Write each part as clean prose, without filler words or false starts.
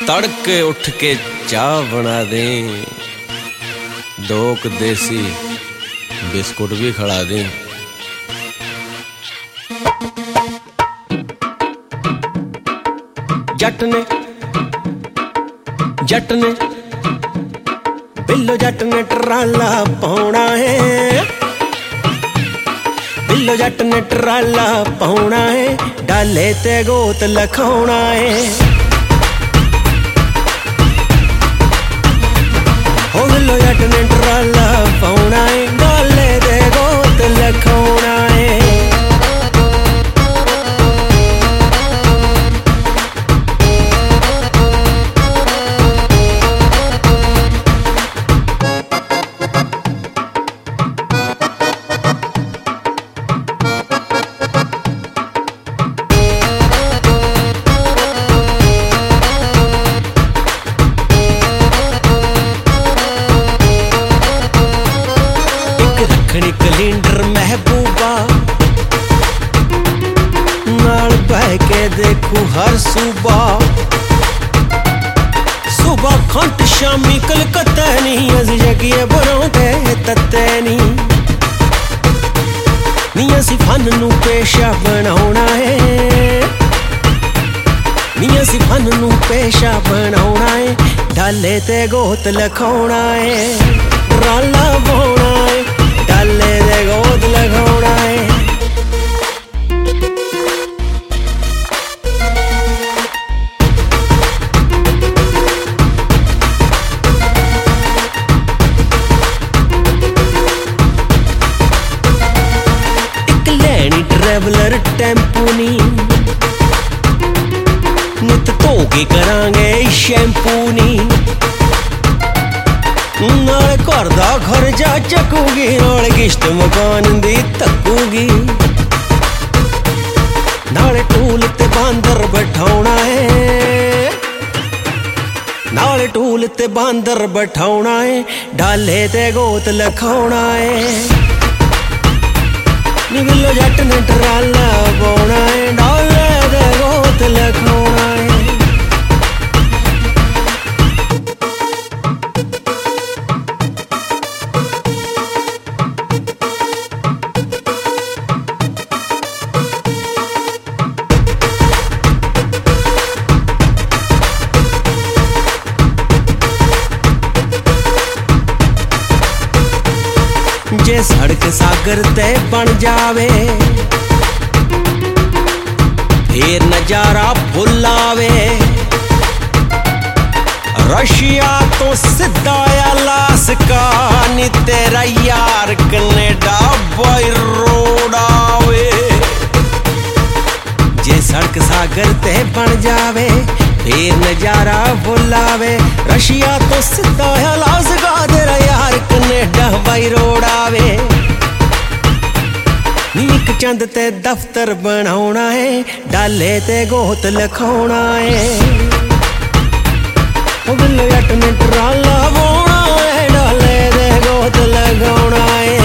तड़के उठ के चाह बना दें, दो देसी बिस्कुट भी खड़ा दें। जट ने बिल्लो जट ने ट्राला पाउना है, बिल्लो जट ने ट्राला पाउना है, डाले ते गोत लखाउना है। हो बिल्लो जट ने ट्राला पाउना है, डाले ते गोत लखाउना है। कलिंडर महबूबा नाल बह के देखू हर सूबा, सुबह खंट शामी कलकत्ता नहीं, अस जगिए बरौंदे तत्ते नहीं। निया सी फन नू पेशा बनाउना है, निया सी फन नू पेशा बनाउना है, डाले ते गोत लखाउना है। ट्राला पाउना है, डाले ते गोत लखाउना है। एक लैनी ट्रैवलर टैंपू नी, नित धो के करांगे शैंपू नी। नाले घर दा खर्चा चकूगी, नाले किश्त मकान दी तकूगी। नाले टूल ते बांदर बैठाउना है, नाले टूल ते बांदर बैठाउना है, डाले ते गोत लखाउना है। नी बिल्लो जट ने ट्राला पाउना है, डाले ते गोत लखाउना है। जे सड़क सागर ते बन जावे, फिर नजारा फुल आवे। रशिया तो सीधा अलास्का, नी तेरा यार कनेडा बाई रोड आवे। जे सड़क सागर ते बन जावे, फिर नजारा फुल आवे। रशिया तो सीधा अलास्का, तेरा यार कनेडा बाई रोड आवे। नीक चंद ते दफ्तर बनाउना है, डाले ते गोत लखाउना है। ओ बिल्लो जट ने ट्राला पाउना है, डाले ते गोत लखाउना है।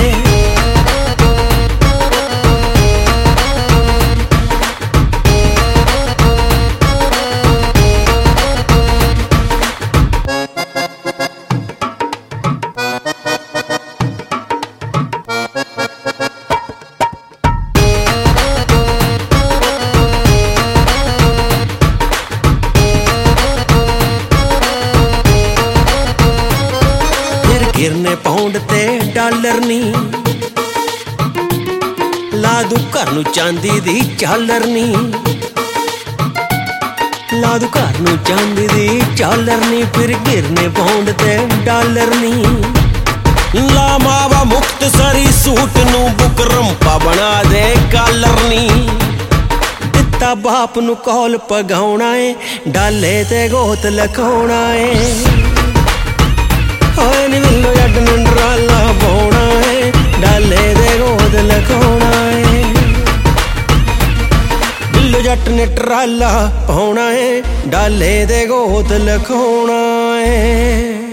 गिरने पाउंड ते डॉलर नी, ला दू घर नू चांदी दी झालर नी। ला दू घर नू चांदी दी झालर नी, फिर गिरने पाउंड ते डॉलर नी। ला मावा मुक्तसरी सूट नू बुकरम्पा बना दे कालर नी। दिता बाप नू कौल पगाउना है, डाले ते गोत लखाउना है। नी बिल्लो जट ने ट्राला पाउना है, डाले ते गोत लखाउना है। बिल्लो जट ने ट्राला पाउना है, डाले ते गोत लखाउना है।